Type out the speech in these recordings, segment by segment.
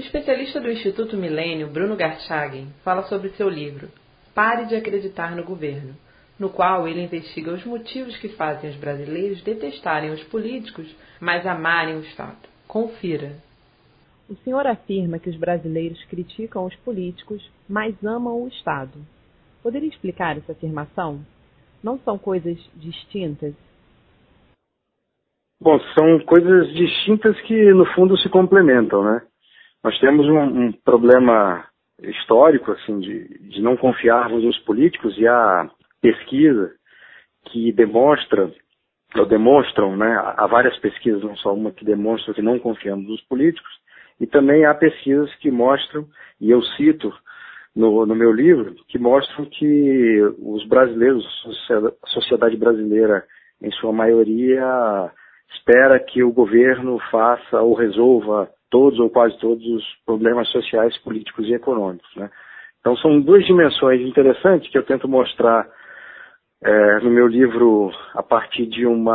especialista do Instituto Milênio, Bruno Gartchagen, fala sobre seu livro Pare de Acreditar no Governo, no qual ele investiga os motivos que fazem os brasileiros detestarem os políticos, mas amarem o Estado. Confira. O senhor afirma que os brasileiros criticam os políticos, mas amam o Estado. Poderia explicar essa afirmação? Não são coisas distintas? Bom, são coisas distintas que, no fundo, se complementam, né? Nós temos um problema histórico, assim, de não confiarmos nos políticos, e a pesquisa que demonstram, né? Há várias pesquisas, não só uma, que demonstram que não confiamos nos políticos, e também há pesquisas que mostram, e eu cito no meu livro, que mostram que os brasileiros, a sociedade brasileira, em sua maioria, espera que o governo faça ou resolva todos ou quase todos os problemas sociais, políticos e econômicos, né? Então são duas dimensões interessantes que eu tento mostrar no meu livro a partir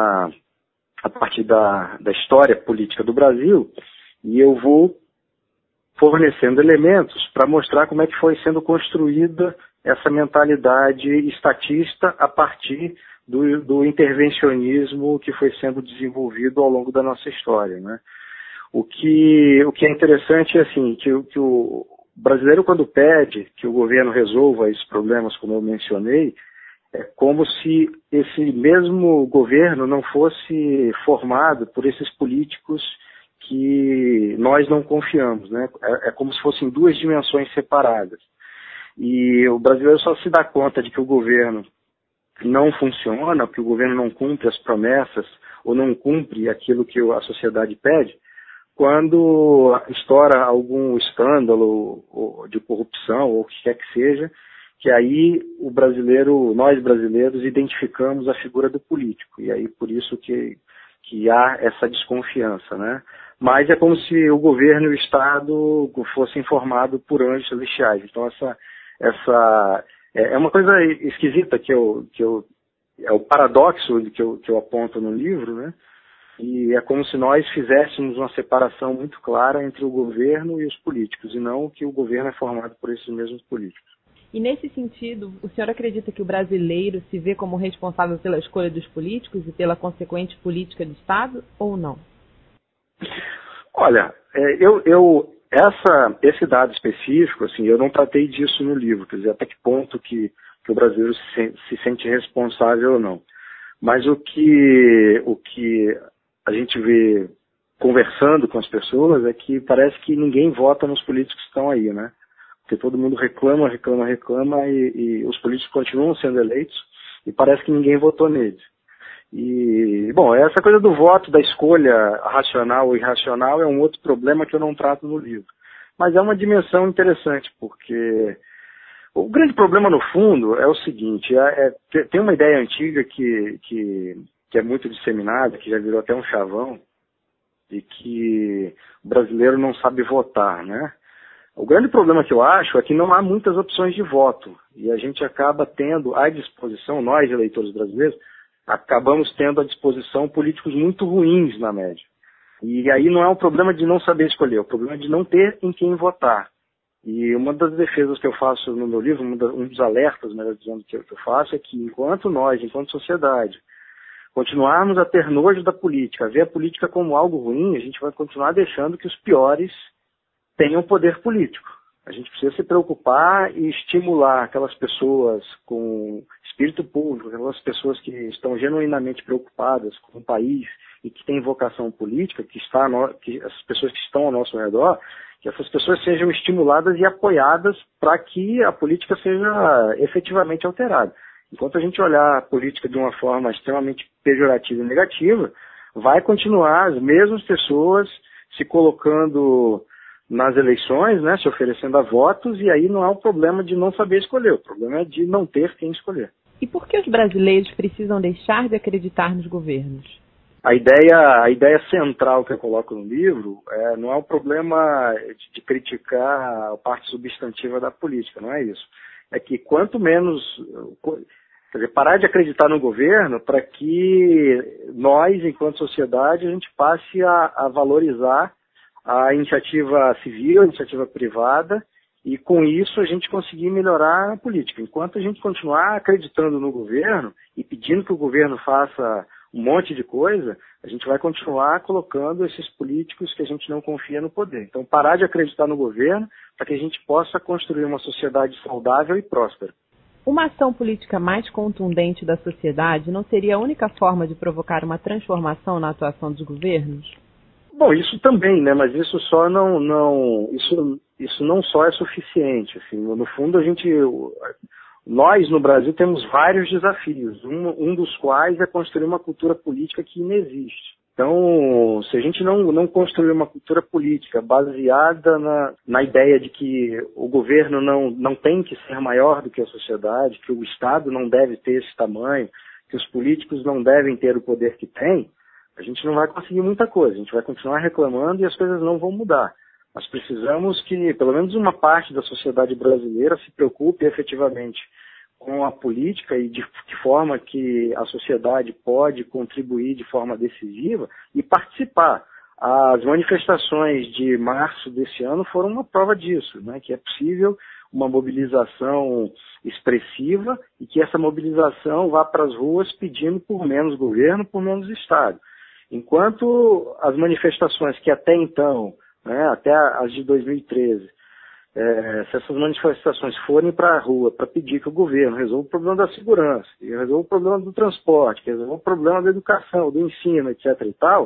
da história política do Brasil, e eu vou fornecendo elementos para mostrar como é que foi sendo construída essa mentalidade estatista a partir do intervencionismo que foi sendo desenvolvido ao longo da nossa história, né? O que é interessante é assim, que o brasileiro, quando pede que o governo resolva esses problemas, como eu mencionei, é como se esse mesmo governo não fosse formado por esses políticos que nós não confiamos, né? É como se fossem duas dimensões separadas. E o brasileiro só se dá conta de que o governo não funciona, que o governo não cumpre as promessas ou não cumpre aquilo que a sociedade pede, quando estoura algum escândalo de corrupção ou o que quer que seja, que aí nós brasileiros identificamos a figura do político, e aí por isso que há essa desconfiança, né? Mas é como se o governo e o Estado fossem formados por anjos celestiais. Então essa é uma coisa esquisita é o paradoxo que eu aponto no livro, né? E é como se nós fizéssemos uma separação muito clara entre o governo e os políticos, e não que o governo é formado por esses mesmos políticos. E nesse sentido, o senhor acredita que o brasileiro se vê como responsável pela escolha dos políticos e pela consequente política de Estado, ou não? Olha, esse dado específico, assim, eu não tratei disso no livro, quer dizer, até que ponto que o brasileiro se sente responsável ou não. Mas o que a gente vê conversando com as pessoas é que parece que ninguém vota nos políticos que estão aí, né? Porque todo mundo reclama, e os políticos continuam sendo eleitos e parece que ninguém votou neles. E, bom, essa coisa do voto, da escolha racional ou irracional é um outro problema que eu não trato no livro. Mas é uma dimensão interessante, porque o grande problema, no fundo, é o seguinte, tem uma ideia antiga que é muito disseminada, que já virou até um chavão, de que o brasileiro não sabe votar, né? O grande problema que eu acho é que não há muitas opções de voto, e a gente acaba tendo à disposição, nós eleitores brasileiros, acabamos tendo à disposição políticos muito ruins na média. E aí não é um problema de não saber escolher, é um problema de não ter em quem votar. E uma das defesas que eu faço no meu livro, um dos alertas, melhor dizendo, que eu faço, é que enquanto nós, enquanto sociedade, continuarmos a ter nojo da política, a ver a política como algo ruim, a gente vai continuar deixando que os piores tenham poder político. A gente precisa se preocupar e estimular aquelas pessoas com espírito público, aquelas pessoas que estão genuinamente preocupadas com o país e que têm vocação política, que as pessoas que estão ao nosso redor, que essas pessoas sejam estimuladas e apoiadas para que a política seja efetivamente alterada. Enquanto a gente olhar a política de uma forma extremamente pejorativa e negativa, vai continuar as mesmas pessoas se colocando nas eleições, né, se oferecendo a votos, e aí não há o problema de não saber escolher, o problema é de não ter quem escolher. E por que os brasileiros precisam deixar de acreditar nos governos? A ideia central que eu coloco no livro não é o problema de criticar a parte substantiva da política, não é isso. É que quanto menos, quer dizer, parar de acreditar no governo para que nós, enquanto sociedade, a gente passe a valorizar a iniciativa civil, a iniciativa privada, e com isso a gente conseguir melhorar a política. Enquanto a gente continuar acreditando no governo e pedindo que o governo faça um monte de coisa, a gente vai continuar colocando esses políticos que a gente não confia no poder. Então, parar de acreditar no governo para que a gente possa construir uma sociedade saudável e próspera. Uma ação política mais contundente da sociedade não seria a única forma de provocar uma transformação na atuação dos governos? Bom, isso também, né? Mas isso só isso não só é suficiente. Assim, no fundo, nós no Brasil temos vários desafios, um dos quais é construir uma cultura política que inexiste. Então, se a gente não construir uma cultura política baseada na ideia de que o governo não tem que ser maior do que a sociedade, que o Estado não deve ter esse tamanho, que os políticos não devem ter o poder que têm, a gente não vai conseguir muita coisa. A gente vai continuar reclamando e as coisas não vão mudar. Nós precisamos que, pelo menos uma parte da sociedade brasileira se preocupe efetivamente com a política e de forma que a sociedade pode contribuir de forma decisiva e participar. As manifestações de março desse ano foram uma prova disso, né, que é possível uma mobilização expressiva e que essa mobilização vá para as ruas pedindo por menos governo, por menos Estado. Enquanto as manifestações que até então, né, até as de 2013, se essas manifestações forem para a rua para pedir que o governo resolva o problema da segurança, que resolva o problema do transporte, que resolva o problema da educação, do ensino, etc. e tal,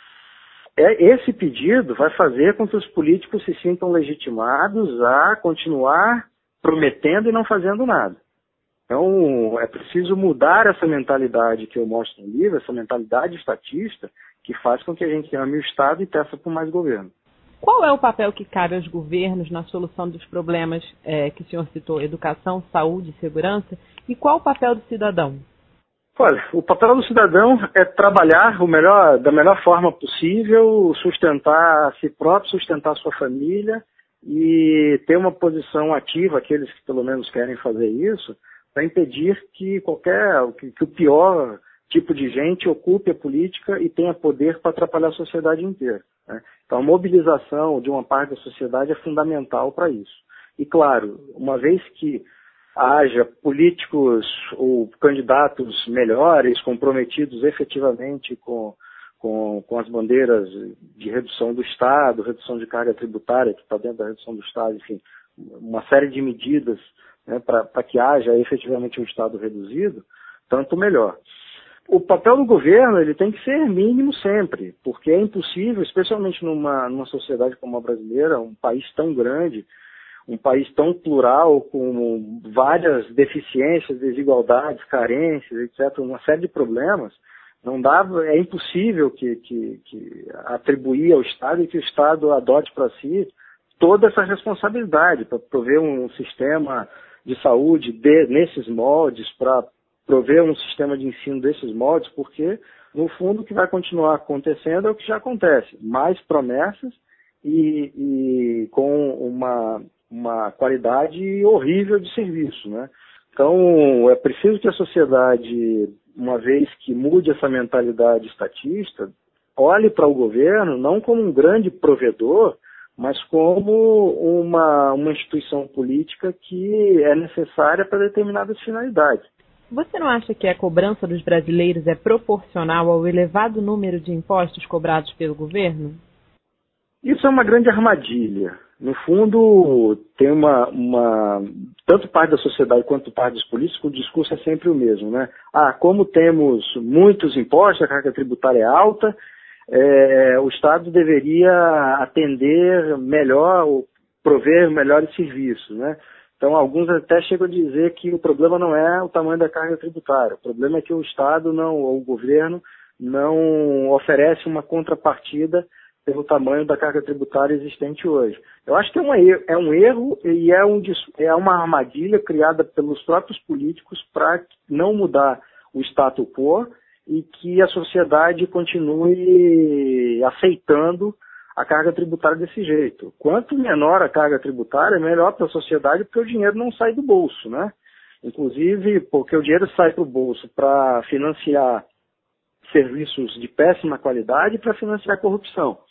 esse pedido vai fazer com que os políticos se sintam legitimados a continuar prometendo e não fazendo nada. Então, é preciso mudar essa mentalidade que eu mostro no livro, essa mentalidade estatista, que faz com que a gente ame o Estado e peça por mais governo. Qual é o papel que cabe aos governos na solução dos problemas que o senhor citou, educação, saúde e segurança, e qual o papel do cidadão? Olha, o papel do cidadão é trabalhar da melhor forma possível, sustentar a si próprio, sustentar a sua família e ter uma posição ativa, aqueles que pelo menos querem fazer isso, para impedir que que o pior tipo de gente ocupe a política e tenha poder para atrapalhar a sociedade inteira, né? Então, a mobilização de uma parte da sociedade é fundamental para isso. E, claro, uma vez que haja políticos ou candidatos melhores, comprometidos efetivamente com as bandeiras de redução do Estado, redução de carga tributária, que está dentro da redução do Estado, enfim, uma série de medidas, né, para que haja efetivamente um Estado reduzido, tanto melhor. O papel do governo ele tem que ser mínimo sempre, porque é impossível, especialmente numa sociedade como a brasileira, um país tão grande, um país tão plural, com várias deficiências, desigualdades, carências, etc., uma série de problemas, é impossível que atribuir ao Estado e que o Estado adote para si toda essa responsabilidade para prover um sistema de saúde nesses moldes, para prover um sistema de ensino desses moldes, porque, no fundo, o que vai continuar acontecendo é o que já acontece. Mais promessas e com uma qualidade horrível de serviço, né? Então, é preciso que a sociedade, uma vez que mude essa mentalidade estatista, olhe para o governo não como um grande provedor, mas como uma instituição política que é necessária para determinadas finalidades. Você não acha que a cobrança dos brasileiros é proporcional ao elevado número de impostos cobrados pelo governo? Isso é uma grande armadilha. No fundo, tem tanto parte da sociedade quanto parte dos políticos, o discurso é sempre o mesmo, né? Como temos muitos impostos, a carga tributária é alta, o Estado deveria atender melhor, ou prover melhores serviços, né? Então, alguns até chegam a dizer que o problema não é o tamanho da carga tributária, o problema é que o Estado ou o governo não oferece uma contrapartida pelo tamanho da carga tributária existente hoje. Eu acho que é um erro e é uma armadilha criada pelos próprios políticos para não mudar o status quo e que a sociedade continue aceitando a carga tributária desse jeito. Quanto menor a carga tributária, melhor para a sociedade, porque o dinheiro não sai do bolso, né? Inclusive, porque o dinheiro sai para o bolso para financiar serviços de péssima qualidade e para financiar a corrupção.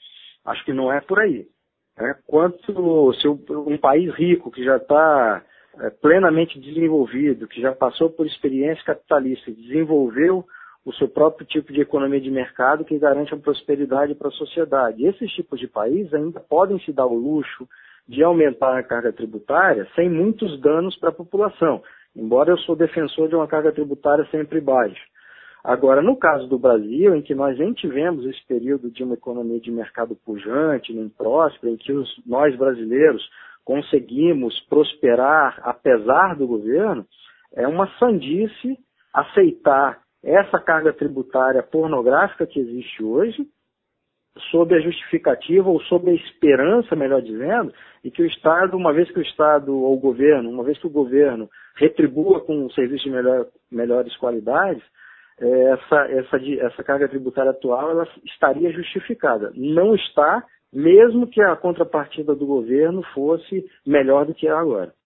Acho que não é por aí. Quanto se um país rico que já está plenamente desenvolvido, que já passou por experiência capitalista, desenvolveu o seu próprio tipo de economia de mercado que garante a prosperidade para a sociedade. Esses tipos de países ainda podem se dar o luxo de aumentar a carga tributária sem muitos danos para a população, embora eu sou defensor de uma carga tributária sempre baixa. Agora, no caso do Brasil, em que nós nem tivemos esse período de uma economia de mercado pujante, nem próspera, em que nós brasileiros conseguimos prosperar apesar do governo, é uma sandice aceitar essa carga tributária pornográfica que existe hoje, sob a justificativa ou sob a esperança, melhor dizendo, e que o Estado, uma vez que o Estado ou o governo retribua com um serviço de melhores qualidades, essa carga tributária atual ela estaria justificada. Não está, mesmo que a contrapartida do governo fosse melhor do que é agora.